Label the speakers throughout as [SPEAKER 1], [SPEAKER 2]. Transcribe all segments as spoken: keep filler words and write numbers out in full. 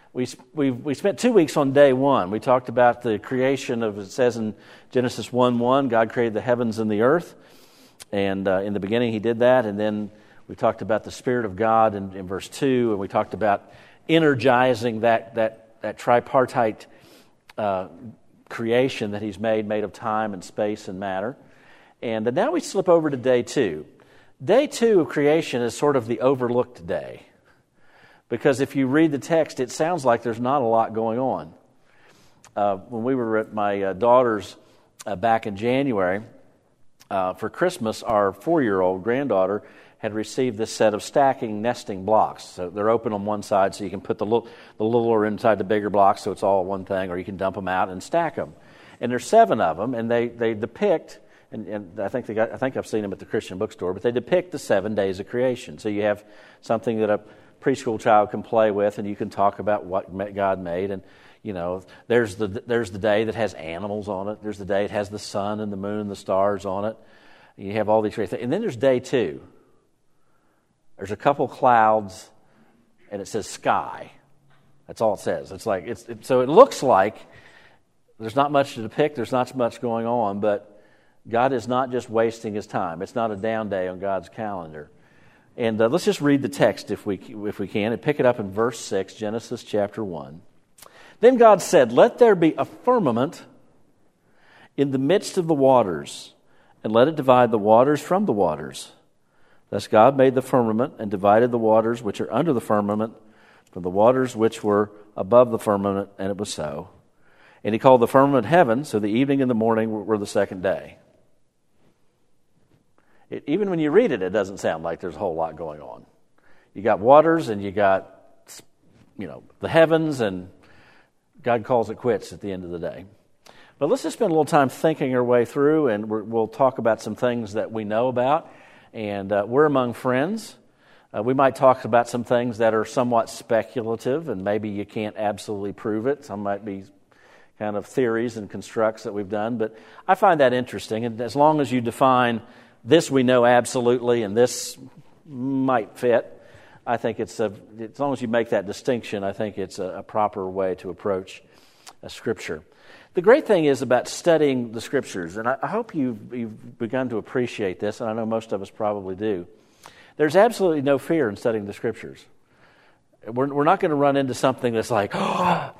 [SPEAKER 1] we we we spent two weeks on day one. We talked about the creation of, it says in Genesis one one, God created the heavens and the earth. And uh, in the beginning he did that. And then we talked about the Spirit of God in, in verse two. And we talked about energizing that, that, that tripartite uh, creation that he's made, made of time and space and matter. And uh, now we slip over to day two. Day two of creation is sort of the overlooked day. Because if you read the text, it sounds like there's not a lot going on. Uh, when we were at my uh, daughter's uh, back in January, uh, for Christmas, our four-year-old granddaughter had received this set of stacking nesting blocks. So they're open on one side, so you can put the little, the littler inside the bigger blocks, so it's all one thing, or you can dump them out and stack them. And there's seven of them, and they, they depict, and, and I think they got, I think I've seen them at the Christian bookstore, but they depict the seven days of creation. So you have something that a preschool child can play with, and you can talk about what God made. And you know, there's the there's the day that has animals on it. There's the day it has the sun and the moon and the stars on it. You have all these great things. And then there's day two. There's a couple clouds, and it says sky. That's all it says. It's like it's it, so it looks like there's not much to depict. There's not much going on, but God is not just wasting His time. It's not a down day on God's calendar. And uh, let's just read the text if we if we can, and pick it up in verse six, Genesis chapter one. Then God said, "Let there be a firmament in the midst of the waters, and let it divide the waters from the waters." Thus God made the firmament and divided the waters which are under the firmament from the waters which were above the firmament, and it was so. And He called the firmament heaven, so the evening and the morning were the second day. It, even when you read it, it doesn't sound like there's a whole lot going on. You got waters and you got, you know, the heavens, and God calls it quits at the end of the day. But let's just spend a little time thinking our way through, and we're, we'll talk about some things that we know about. And uh, we're among friends. Uh, we might talk about some things that are somewhat speculative, and maybe you can't absolutely prove it. Some might be kind of theories and constructs that we've done. But I find that interesting. And as long as you define this we know absolutely and this might fit, I think it's a, as long as you make that distinction, I think it's a, a proper way to approach a Scripture. The great thing is about studying the Scriptures, and I, I hope you've, you've begun to appreciate this, and I know most of us probably do. There's absolutely no fear in studying the Scriptures. We're, we're not going to run into something that's like, oh,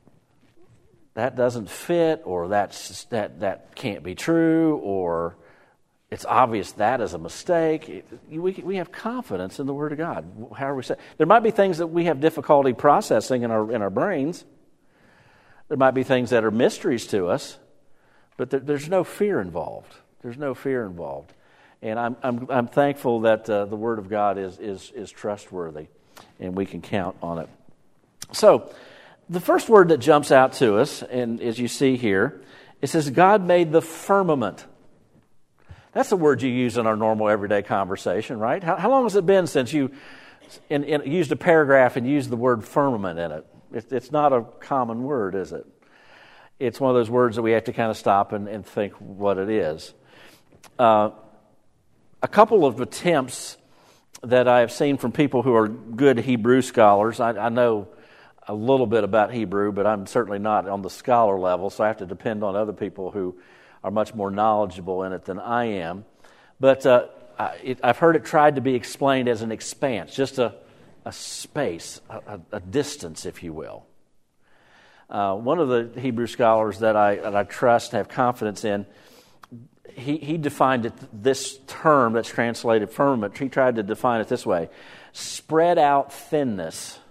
[SPEAKER 1] that doesn't fit, or that's that that can't be true, or it's obvious that is a mistake. It, we, we have confidence in the Word of God. How are we say? There might be things that we have difficulty processing in our in our brains. There might be things that are mysteries to us, but there, there's no fear involved. There's no fear involved, and I'm I'm I'm thankful that uh, the Word of God is is is trustworthy, and we can count on it. So, the first word that jumps out to us, and as you see here, it says God made the firmament. That's the word you use in our normal everyday conversation, right? How, how long has it been since you in, in, used a paragraph and used the word firmament in it? it? It's not a common word, is it? It's one of those words that we have to kind of stop and, and think what it is. Uh, a couple of attempts that I have seen from people who are good Hebrew scholars. I, I know a little bit about Hebrew, but I'm certainly not on the scholar level, so I have to depend on other people who are much more knowledgeable in it than I am. But uh, I, it, I've heard it tried to be explained as an expanse, just a, a space, a, a distance, if you will. Uh, one of the Hebrew scholars that I, that I trust, have confidence in, he, he defined it, this term that's translated firmament, he tried to define it this way: spread out thinness,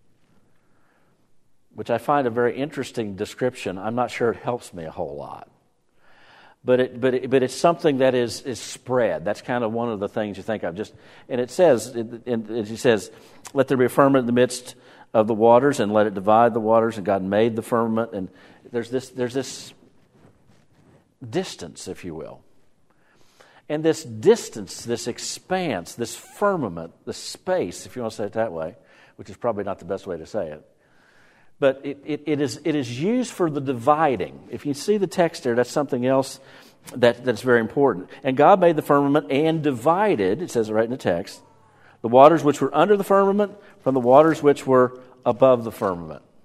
[SPEAKER 1] which I find a very interesting description. I'm not sure it helps me a whole lot. But it, but it, but it's something that is is spread. That's kind of one of the things you think of. Just and it says, it, it, it says, "Let there be a firmament in the midst of the waters, and let it divide the waters." And God made the firmament, and there's this there's this distance, if you will, and this distance, this expanse, this firmament, this space, if you want to say it that way, which is probably not the best way to say it. But it, it, it is it is used for the dividing. If you see the text there, that's something else that, that's very important. And God made the firmament and divided, it says it right in the text, the waters which were under the firmament from the waters which were above the firmament.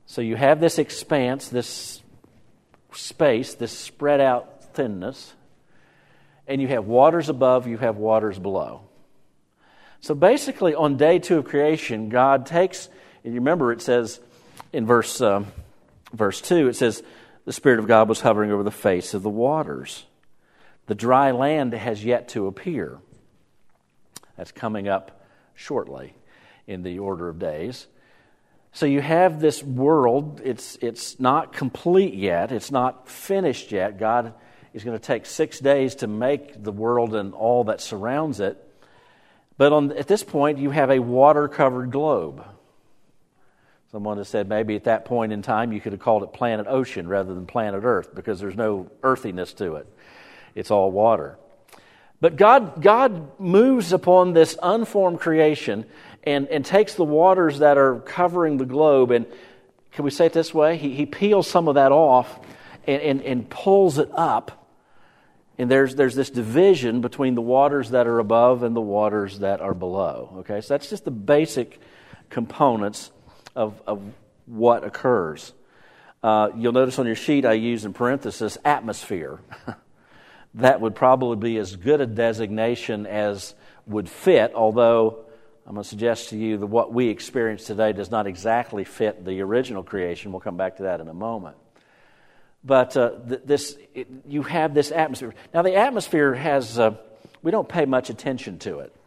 [SPEAKER 1] So you have this expanse, this space, this spread out thinness, and you have waters above, you have waters below. So basically, on day two of creation, God takes, and you remember it says in verse um, verse two, it says, the Spirit of God was hovering over the face of the waters. The dry land has yet to appear. That's coming up shortly in the order of days. So you have this world, it's it's not complete yet, it's not finished yet. God is going to take six days to make the world and all that surrounds it. But on, at this point, you have a water-covered globe. Someone has said maybe at that point in time you could have called it planet ocean rather than planet Earth because there's no earthiness to it. It's all water. But God, God moves upon this unformed creation and, and takes the waters that are covering the globe, and can we say it this way? He, he peels some of that off and, and, and pulls it up. And there's there's this division between the waters that are above and the waters that are below. Okay, so that's just the basic components of, of what occurs. Uh, you'll notice on your sheet I use in parenthesis atmosphere. That would probably be as good a designation as would fit, although I'm going to suggest to you that what we experience today does not exactly fit the original creation. We'll come back to that in a moment. But uh, th- this, it, you have this atmosphere. Now, the atmosphere has, uh, we don't pay much attention to it.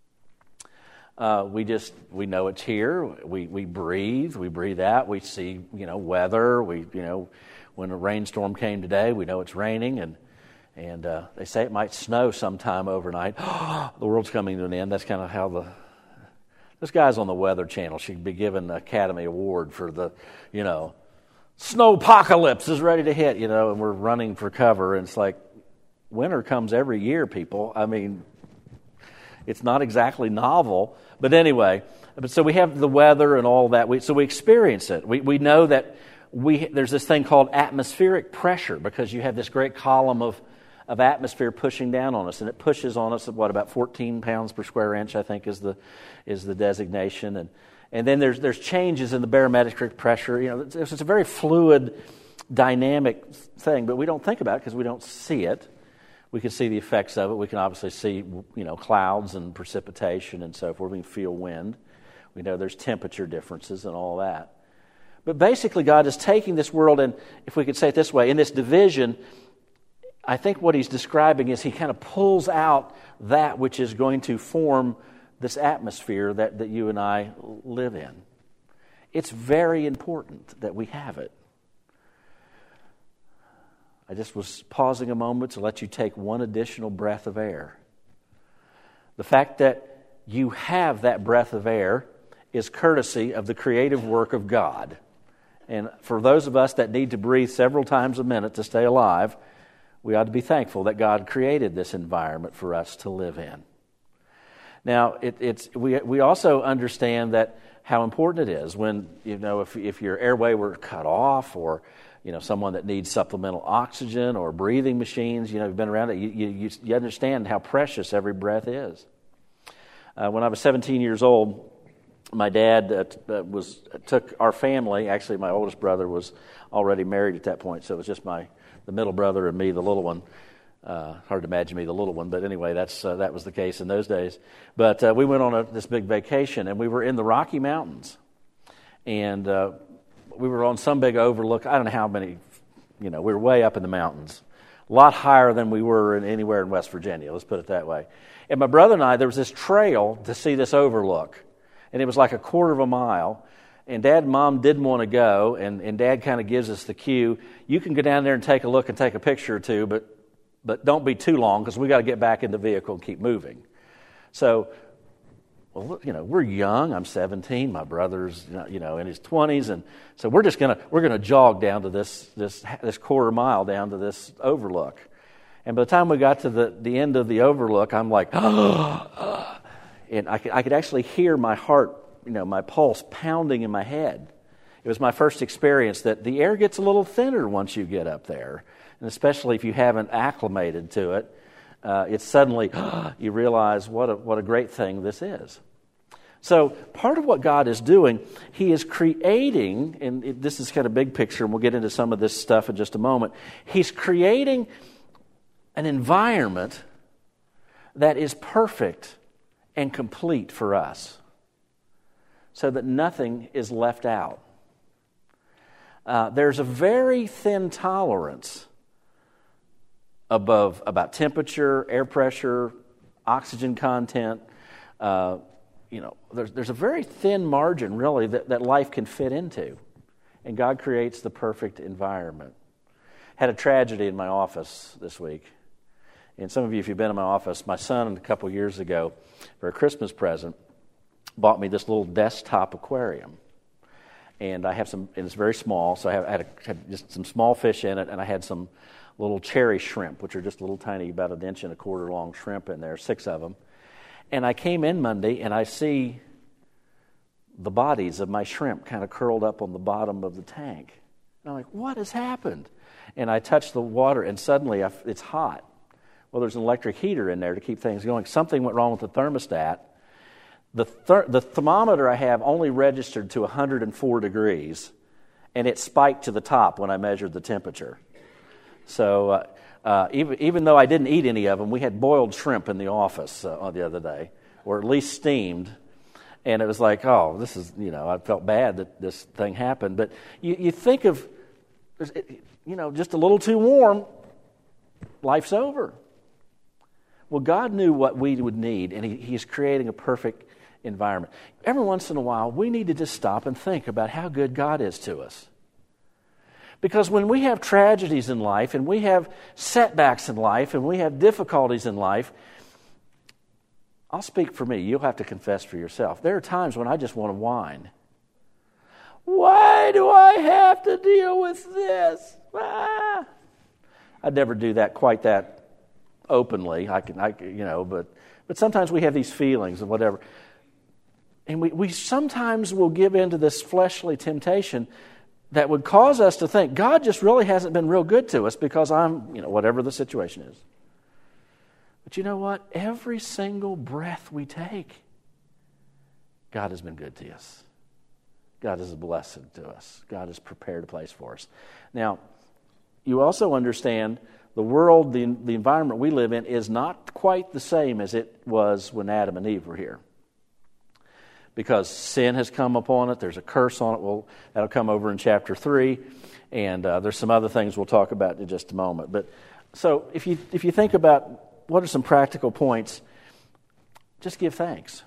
[SPEAKER 1] Uh, we just, we know it's here. We we breathe. We breathe out. We see, you know, weather. We, you know, when a rainstorm came today, we know it's raining, and and uh, they say it might snow sometime overnight. The world's coming to an end. That's kind of how the, this guy's on the Weather Channel should be given an Academy Award for the, you know, snowpocalypse is ready to hit, you know, and we're running for cover. And it's like, winter comes every year, people. I mean, it's not exactly novel. But anyway, but so we have the weather and all that. We, so we experience it. We we know that we there's this thing called atmospheric pressure because you have this great column of, of atmosphere pushing down on us. And it pushes on us at, what, about fourteen pounds per square inch, I think, is the is the designation. And And then there's there's changes in the barometric pressure. You know, it's, it's a very fluid, dynamic thing, but we don't think about it because we don't see it. We can see the effects of it. We can obviously see, you know, clouds and precipitation and so forth. We can feel wind. We know there's temperature differences and all that. But basically, God is taking this world, and if we could say it this way, in this division, I think what He's describing is He kind of pulls out that which is going to form this atmosphere that, that you and I live in. It's very important that we have it. I just was pausing a moment to let you take one additional breath of air. The fact that you have that breath of air is courtesy of the creative work of God. And for those of us that need to breathe several times a minute to stay alive, we ought to be thankful that God created this environment for us to live in. Now, it, it's we we also understand that how important it is when, you know, if if your airway were cut off, or, you know, someone that needs supplemental oxygen or breathing machines, you know, you've been around it, you you, you understand how precious every breath is. Uh, when I was seventeen years old, my dad uh, t- uh, was took our family. Actually, my oldest brother was already married at that point, so it was just my the middle brother and me, the little one. Uh, hard to imagine me, the little one, but anyway, that's uh, that was the case in those days. But uh, we went on a, this big vacation, and we were in the Rocky Mountains, and uh, we were on some big overlook. I don't know how many, you know, we were way up in the mountains, a lot higher than we were in anywhere in West Virginia. Let's put it that way. And my brother and I, there was this trail to see this overlook, and it was like a quarter of a mile. And Dad and Mom didn't want to go, and, and Dad kind of gives us the cue. You can go down there and take a look and take a picture or two, but But don't be too long because we got to get back in the vehicle and keep moving. So, well, you know, we're young. I'm seventeen. My brother's, you know, in his twenties, and so we're just gonna we're gonna jog down to this this this quarter mile down to this overlook. And by the time we got to the, the end of the overlook, I'm like, oh, and I could I could actually hear my heart, you know, my pulse pounding in my head. It was my first experience that the air gets a little thinner once you get up there. And especially if you haven't acclimated to it, uh, it's suddenly, you realize what a, what a great thing this is. So part of what God is doing, He is creating, and it, this is kind of big picture, and we'll get into some of this stuff in just a moment. He's creating an environment that is perfect and complete for us, so that nothing is left out. Uh, there's a very thin tolerance above about temperature, air pressure, oxygen content. Uh, you know, there's there's a very thin margin, really, that, that life can fit into, and God creates the perfect environment. Had a tragedy in my office this week, and some of you, if you've been in my office, my son a couple years ago, for a Christmas present, bought me this little desktop aquarium. And I have some, and it's very small, so I have, I had, a, had just some small fish in it, and I had some little cherry shrimp, which are just little tiny, about an inch and a quarter long shrimp in there, six of them. And I came in Monday, and I see the bodies of my shrimp kind of curled up on the bottom of the tank. And I'm like, what has happened? And I touched the water, and suddenly I, it's hot. Well, there's an electric heater in there to keep things going. Something went wrong with the thermostat. The, ther- the thermometer I have only registered to one hundred four degrees, and it spiked to the top when I measured the temperature. So uh, uh, even, even though I didn't eat any of them, we had boiled shrimp in the office uh, the other day, or at least steamed. And it was like, oh, this is, you know, I felt bad that this thing happened. But you, you think of, you know, just a little too warm, life's over. Well, God knew what we would need, and he, He's creating a perfect environment. Every once in a while, we need to just stop and think about how good God is to us. Because when we have tragedies in life, and we have setbacks in life, and we have difficulties in life, I'll speak for me. You'll have to confess for yourself. There are times when I just want to whine. Why do I have to deal with this? Ah. I'd never do that quite that openly. I can, I, you know, but but sometimes we have these feelings and whatever. And we, we sometimes will give in to this fleshly temptation that would cause us to think, God just really hasn't been real good to us because I'm, you know, whatever the situation is. But you know what? Every single breath we take, God has been good to us. God is a blessing to us. God has prepared a place for us. Now, you also understand the world, the, the environment we live in is not quite the same as it was when Adam and Eve were here. Because sin has come upon it. There's a curse on it. Well, that'll come over in chapter three. And uh, there's some other things we'll talk about in just a moment. But so if you if you think about what are some practical points, just give thanks.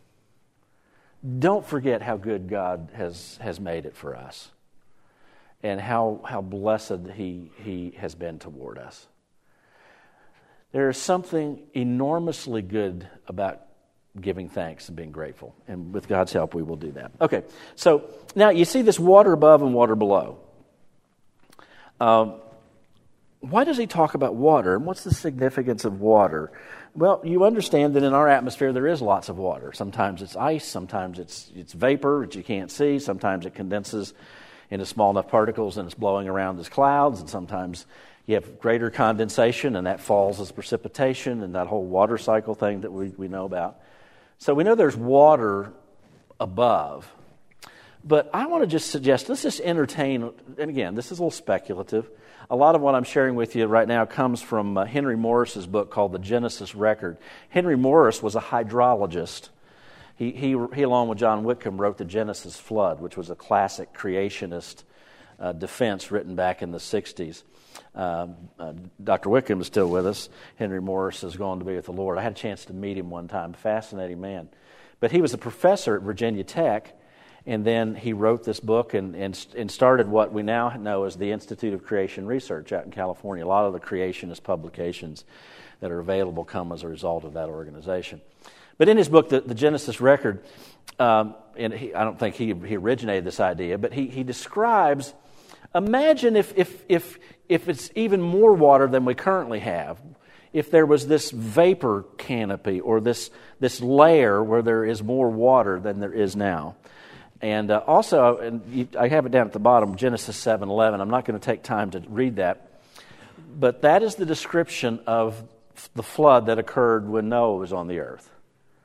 [SPEAKER 1] Don't forget how good God has, has made it for us. And how, how blessed he, he has been toward us. There is something enormously good about giving thanks and being grateful. And with God's help, we will do that. Okay, so now you see this water above and water below. Um, why does he talk about water, and what's the significance of water? Well, you understand that in our atmosphere there is lots of water. Sometimes it's ice, sometimes it's it's vapor that you can't see, sometimes it condenses into small enough particles and it's blowing around as clouds, and sometimes you have greater condensation and that falls as precipitation, and that whole water cycle thing that we, we know about. So we know there's water above. But I want to just suggest, let's just entertain, and again, this is a little speculative. A lot of what I'm sharing with you right now comes from uh, Henry Morris's book called The Genesis Record. Henry Morris was a hydrologist. He, he, he along with John Whitcomb, wrote The Genesis Flood, which was a classic creationist uh, defense written back in the sixties. Uh, uh, Doctor Whitcomb is still with us. Henry Morris has gone to be with the Lord. I had a chance to meet him one time. Fascinating man. But he was a professor at Virginia Tech, and then he wrote this book and, and, and started what we now know as the Institute of Creation Research out in California. A lot of the creationist publications that are available come as a result of that organization. But in his book, The, the Genesis Record, um, and he, I don't think he, he originated this idea, but he, he describes, imagine if, if, if, if it's even more water than we currently have, if there was this vapor canopy or this, this layer where there is more water than there is now. And uh, also, and you, I have it down at the bottom, Genesis seven eleven. I'm not going to take time to read that. But that is the description of the flood that occurred when Noah was on the earth.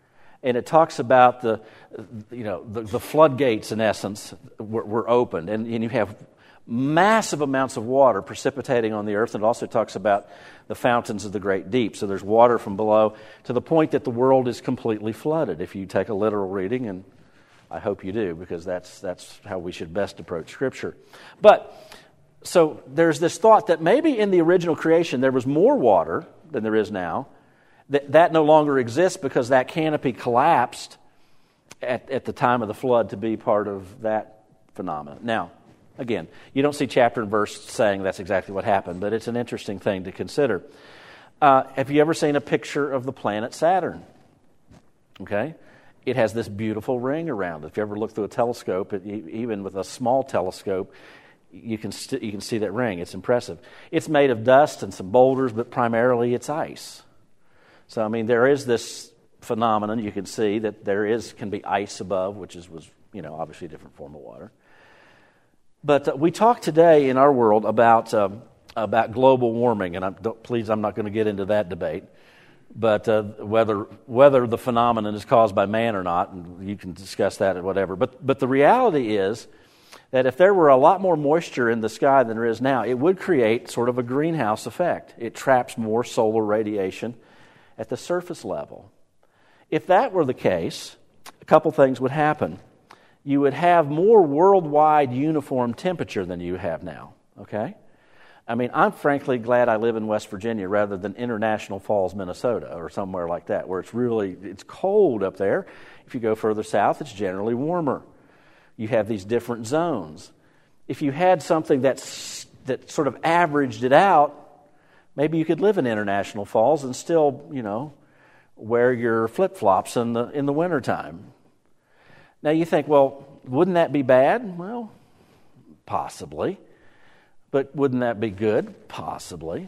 [SPEAKER 1] And it talks about the, you know, the, the floodgates, in essence, were, were opened. And, and you have massive amounts of water precipitating on the earth. And it also talks about the fountains of the great deep. So there's water from below to the point that the world is completely flooded, if you take a literal reading. And I hope you do, because that's, that's how we should best approach Scripture. But, so there's this thought that maybe in the original creation there was more water than there is now. That, that no longer exists because that canopy collapsed at, at the time of the flood to be part of that phenomenon. Now, again, you don't see chapter and verse saying that's exactly what happened, but it's an interesting thing to consider. Uh, have you ever seen a picture of the planet Saturn? Okay? It has this beautiful ring around it. If you ever look through a telescope, it, even with a small telescope, you can st- you can see that ring. It's impressive. It's made of dust and some boulders, but primarily it's ice. So, I mean, there is this phenomenon. You can see that there is can be ice above, which is was you know obviously a different form of water. But uh, we talk today in our world about uh, about global warming, and I'm, don't, please, I'm not going to get into that debate. But uh, whether whether the phenomenon is caused by man or not, and you can discuss that or whatever. But but the reality is that if there were a lot more moisture in the sky than there is now, it would create sort of a greenhouse effect. It traps more solar radiation at the surface level. If that were the case, a couple things would happen. You would have more worldwide uniform temperature than you have now, okay? I mean, I'm frankly glad I live in West Virginia rather than International Falls, Minnesota, or somewhere like that, where it's really, it's cold up there. If you go further south, it's generally warmer. You have these different zones. If you had something that's, that sort of averaged it out, maybe you could live in International Falls and still, you know, wear your flip-flops in the in the wintertime. Now you think, well, wouldn't that be bad? Well, possibly. But wouldn't that be good? Possibly.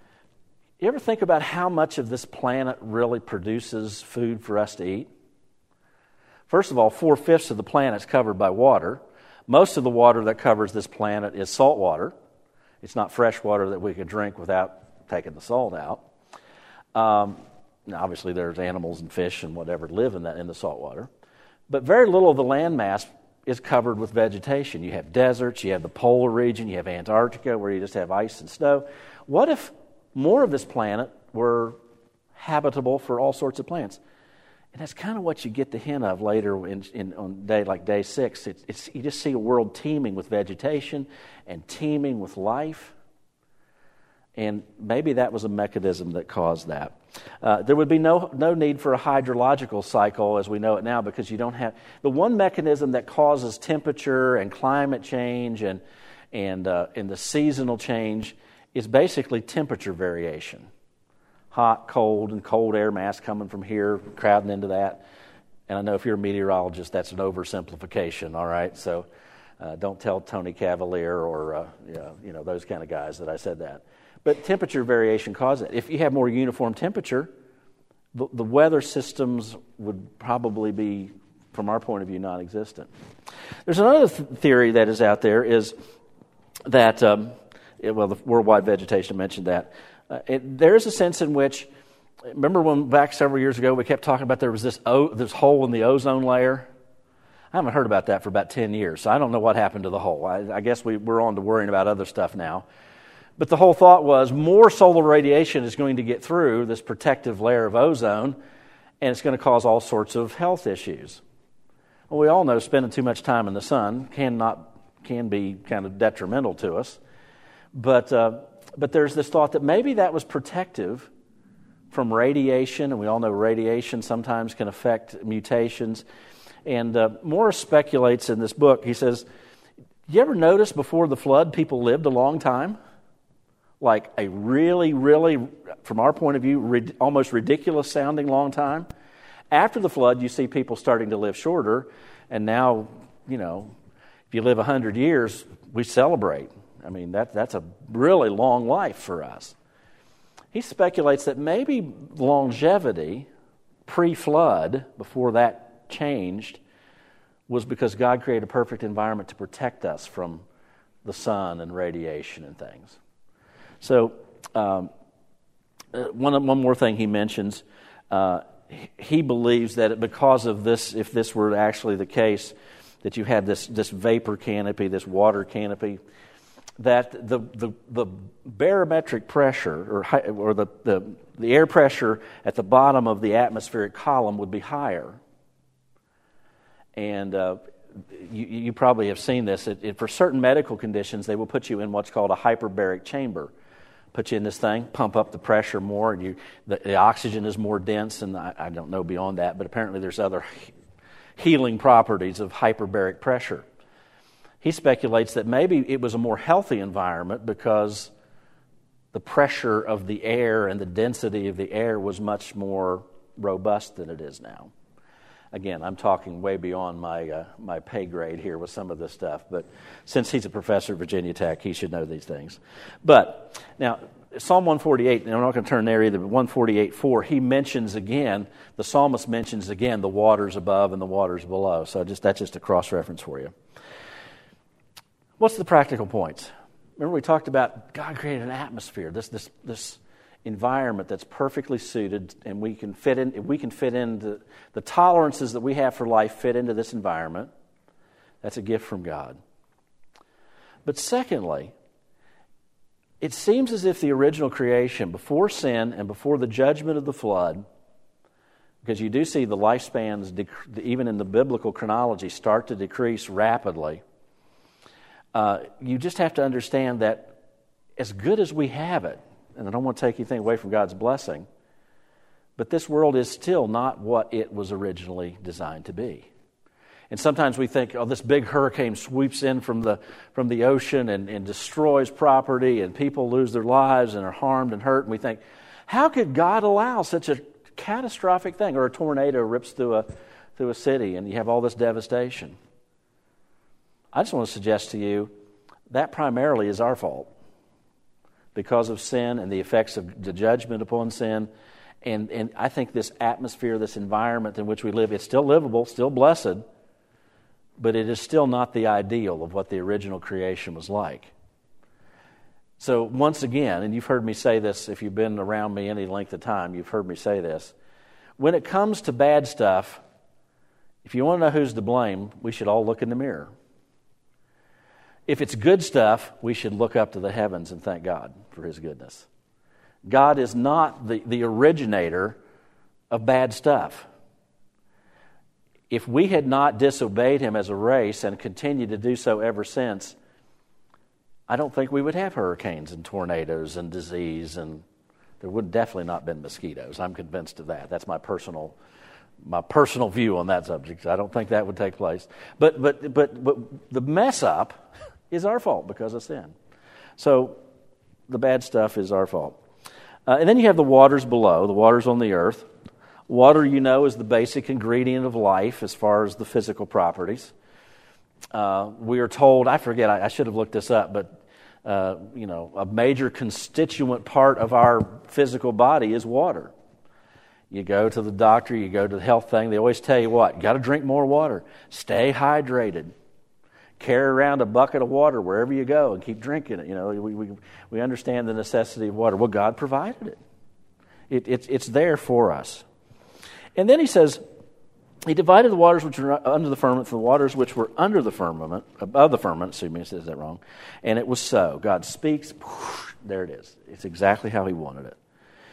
[SPEAKER 1] You ever think about how much of this planet really produces food for us to eat? First of all, four-fifths of the planet is covered by water. Most of the water that covers this planet is salt water. It's not fresh water that we could drink without taking the salt out. Um, now obviously, there's animals and fish and whatever live in that in the salt water. But very little of the landmass is covered with vegetation. You have deserts, you have the polar region, you have Antarctica where you just have ice and snow. What if more of this planet were habitable for all sorts of plants? And that's kind of what you get the hint of later in, in on day like day six. It's, it's, you just see a world teeming with vegetation and teeming with life. And maybe that was a mechanism that caused that. Uh, there would be no no need for a hydrological cycle as we know it now, because you don't have the one mechanism that causes temperature and climate change and and uh, and the seasonal change is basically temperature variation. Hot, cold, and cold air mass coming from here, crowding into that. And I know if you're a meteorologist, that's an oversimplification, all right? So uh, don't tell Tony Cavalier or uh, you know, you know those kind of guys that I said that. But temperature variation causes it. If you have more uniform temperature, the, the weather systems would probably be, from our point of view, non-existent. There's another th- theory that is out there is that, um, it, well, the worldwide vegetation mentioned that. Uh, it, there is a sense in which, remember when back several years ago we kept talking about there was this o- this hole in the ozone layer? I haven't heard about that for about ten years, so I don't know what happened to the hole. I, I guess we, we're on to worrying about other stuff now. But the whole thought was more solar radiation is going to get through this protective layer of ozone, and it's going to cause all sorts of health issues. Well, we all know spending too much time in the sun can not can be kind of detrimental to us. But uh, but there's this thought that maybe that was protective from radiation, and we all know radiation sometimes can affect mutations. And uh, Morris speculates in this book. He says, "You ever notice before the flood, people lived a long time? Like a really, really, from our point of view, rid- almost ridiculous sounding long time. After the flood, you see people starting to live shorter, and now, you know, if you live one hundred years, we celebrate. I mean, that that's a really long life for us." He speculates that maybe longevity pre-flood, before that changed, was because God created a perfect environment to protect us from the sun and radiation and things. So, um, one one more thing he mentions uh, he believes that because of this, if this were actually the case, that you had this, this vapor canopy, this water canopy, that the the, the barometric pressure, or high, or the, the, the air pressure at the bottom of the atmospheric column would be higher. And uh, you, you probably have seen this. It, it, for certain medical conditions, they will put you in what's called a hyperbaric chamber. Put you in this thing, pump up the pressure more, and you the, the oxygen is more dense, and I, I don't know beyond that, but apparently there's other healing properties of hyperbaric pressure. He speculates that maybe it was a more healthy environment because the pressure of the air and the density of the air was much more robust than it is now. Again, I'm talking way beyond my uh, my pay grade here with some of this stuff, but since he's a professor at Virginia Tech, he should know these things. But now, Psalm one forty-eight, and I'm not going to turn there either, but one forty-eight four, he mentions again, the psalmist mentions again the waters above and the waters below. So just that's just a cross-reference for you. What's the practical points? Remember we talked about God created an atmosphere, this this this environment that's perfectly suited, and we can fit in. We can fit into the tolerances that we have for life. Fit into this environment. That's a gift from God. But secondly, it seems as if the original creation, before sin and before the judgment of the flood, because you do see the lifespans, dec- even in the biblical chronology, start to decrease rapidly. Uh, you just have to understand that as good as we have it, and I don't want to take anything away from God's blessing, but this world is still not what it was originally designed to be. And sometimes we think, oh, this big hurricane sweeps in from the from the ocean and, and destroys property, and people lose their lives and are harmed and hurt. And we think, how could God allow such a catastrophic thing? Or a tornado rips through a through a city and you have all this devastation. I just want to suggest to you that primarily is our fault, because of sin and the effects of the judgment upon sin. And, and I think this atmosphere, this environment in which we live, it's still livable, still blessed, but it is still not the ideal of what the original creation was like. So once again, and you've heard me say this, if you've been around me any length of time, you've heard me say this, when it comes to bad stuff, if you want to know who's to blame, we should all look in the mirror. If it's good stuff, we should look up to the heavens and thank God for His goodness. God is not the, the originator of bad stuff. If we had not disobeyed Him as a race and continued to do so ever since, I don't think we would have hurricanes and tornadoes and disease, and there would definitely not been mosquitoes. I'm convinced of that. That's my personal my personal view on that subject. I don't think that would take place. But but but but the mess up is our fault because of sin. So the bad stuff is our fault. Uh, and then you have the waters below, the waters on the earth. Water, you know, is the basic ingredient of life as far as the physical properties. Uh, we are told, I forget, I, I should have looked this up, but, uh, you know, a major constituent part of our physical body is water. You go to the doctor, you go to the health thing, they always tell you what? You got to drink more water. Stay hydrated. Carry around a bucket of water wherever you go and keep drinking it. You know, we we, we understand the necessity of water. Well, God provided it. it it's, it's there for us. And then he says, He divided the waters which were under the firmament from the waters which were under the firmament, above the firmament, excuse me, it says that wrong. And it was so. God speaks, whoosh, there it is. It's exactly how He wanted it.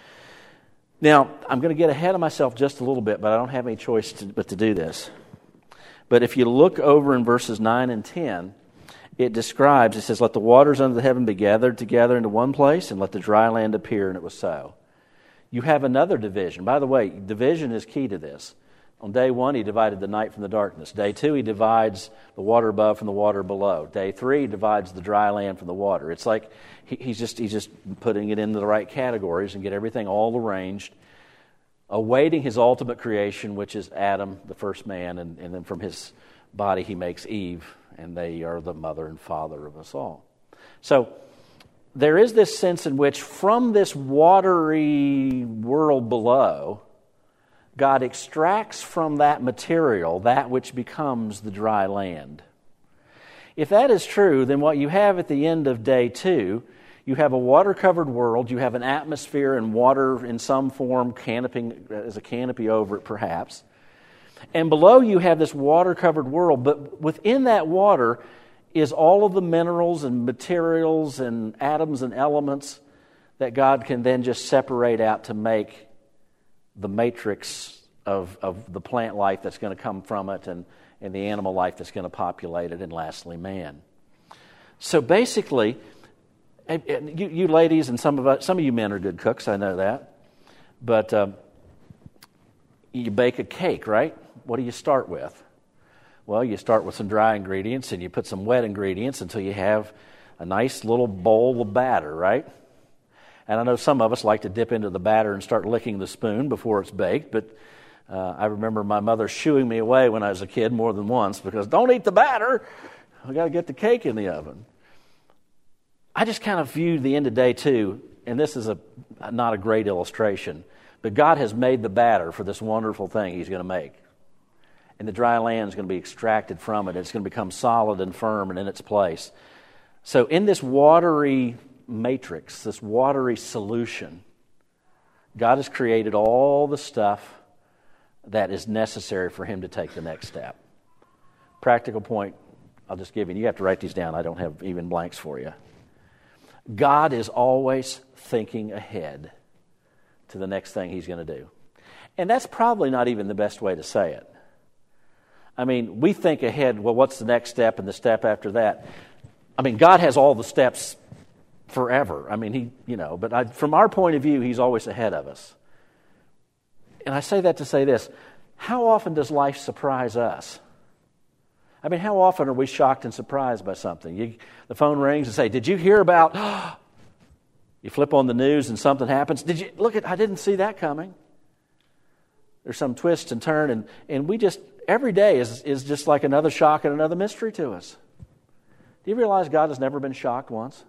[SPEAKER 1] Now, I'm going to get ahead of myself just a little bit, but I don't have any choice to, but to do this. But if you look over in verses nine and ten, it describes, it says, let the waters under the heaven be gathered together into one place, and let the dry land appear, and it was so. You have another division. By the way, division is key to this. On day one, He divided the night from the darkness. Day two, He divides the water above from the water below. Day three, He divides the dry land from the water. It's like he, he's just he's just putting it into the right categories and get everything all arranged, awaiting His ultimate creation, which is Adam, the first man, and, and then from his body He makes Eve, and they are the mother and father of us all. So there is this sense in which from this watery world below, God extracts from that material that which becomes the dry land. If that is true, then what you have at the end of day two, You have a water-covered world. You have an atmosphere and water in some form canopying, as a canopy over it perhaps. And below you have this water-covered world, but within that water is all of the minerals and materials and atoms and elements that God can then just separate out to make the matrix of, of the plant life that's going to come from it and, and the animal life that's going to populate it, and lastly, man. So basically, you, you ladies and some of us, some of you men are good cooks, I know that. But um, you bake a cake, right? What do you start with? Well, you start with some dry ingredients and you put some wet ingredients until you have a nice little bowl of batter, right? And I know some of us like to dip into the batter and start licking the spoon before it's baked, but uh, I remember my mother shooing me away when I was a kid more than once because, don't eat the batter, we got to get the cake in the oven. I just kind of viewed the end of day two, and this is a not a great illustration, but God has made the batter for this wonderful thing He's going to make. And the dry land is going to be extracted from it. It's going to become solid and firm and in its place. So in this watery matrix, this watery solution, God has created all the stuff that is necessary for Him to take the next step. Practical point, I'll just give you. You have to write these down. I don't have even blanks for you. God is always thinking ahead to the next thing He's going to do. And that's probably not even the best way to say it. I mean, we think ahead, well, what's the next step and the step after that? I mean, God has all the steps forever. I mean, He, you know, but I, from our point of view, He's always ahead of us. And I say that to say this: how often does life surprise us? I mean, how often are we shocked and surprised by something? You, the phone rings and say, "Did you hear about?" You flip on the news and something happens. Did you look at? I didn't see that coming. There's some twist and turn, and, and we just every day is is just like another shock and another mystery to us. Do you realize God has never been shocked once?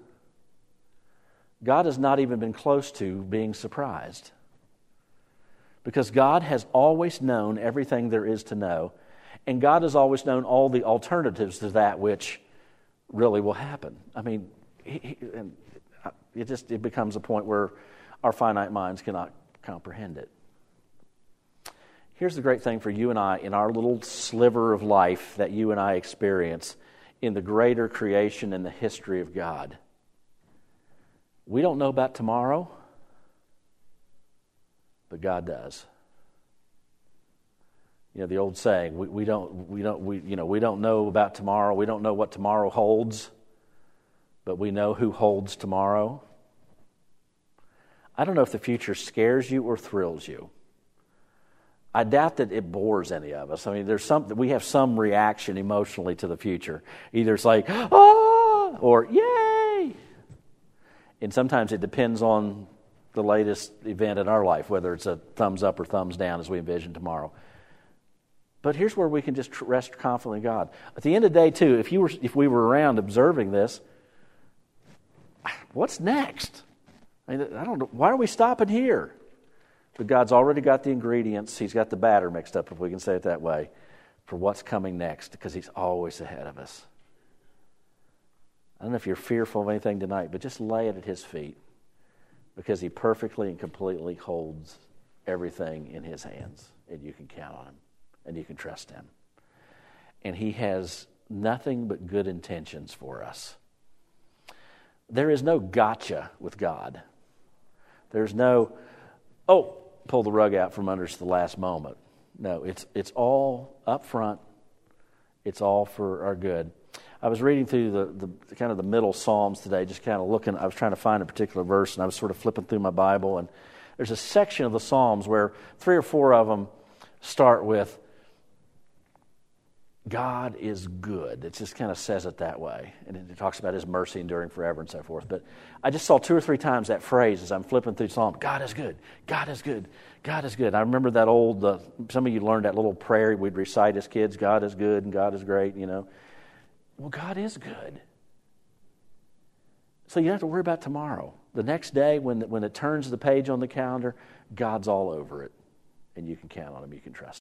[SPEAKER 1] God has not even been close to being surprised. Because God has always known everything there is to know, and God has always known all the alternatives to that which really will happen. I mean, he, he, and it just it becomes a point where our finite minds cannot comprehend it. Here's the great thing for you and I in our little sliver of life that you and I experience in the greater creation and the history of God. We don't know about tomorrow, but God does. You know the old saying: we, we don't we don't we you know we don't know about tomorrow. We don't know what tomorrow holds, but we know who holds tomorrow. I don't know if the future scares you or thrills you. I doubt that it bores any of us. I mean, there's some we have some reaction emotionally to the future. Either it's like, ah, or yay. And sometimes it depends on the latest event in our life, whether it's a thumbs up or thumbs down as we envision tomorrow. But here's where we can just rest confidently in God. At the end of the day, too, if you were if we were around observing this, what's next? I mean, I don't know. Why are we stopping here? But God's already got the ingredients. He's got the batter mixed up, if we can say it that way, for what's coming next, because He's always ahead of us. I don't know if you're fearful of anything tonight, but just lay it at His feet, because He perfectly and completely holds everything in His hands, and you can count on Him, and you can trust Him. And He has nothing but good intentions for us. There is no gotcha with God. There's no, oh, pull the rug out from under us at the last moment. No, it's it's all up front. It's all for our good. I was reading through the, the kind of the middle Psalms today, just kind of looking. I was trying to find a particular verse, and I was sort of flipping through my Bible, and there's a section of the Psalms where three or four of them start with, God is good. It just kind of says it that way. And it talks about His mercy enduring forever and so forth. But I just saw two or three times that phrase as I'm flipping through Psalm. God is good. God is good. God is good. I remember that old, uh, some of you learned that little prayer we'd recite as kids. God is good and God is great, you know. Well, God is good. So you don't have to worry about tomorrow. The next day, when, when it turns the page on the calendar, God's all over it. And you can count on Him. You can trust Him.